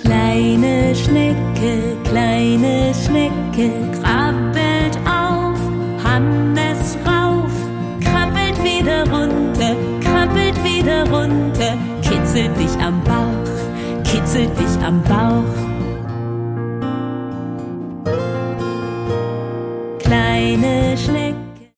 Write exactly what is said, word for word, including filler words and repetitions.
Kleine Schnecke, kleine Schnecke, krabbelt auf, Hannes rauf, krabbelt wieder runter, krabbelt wieder runter, kitzelt dich am Bauch, kitzelt dich am Bauch. Kleine Schnecke,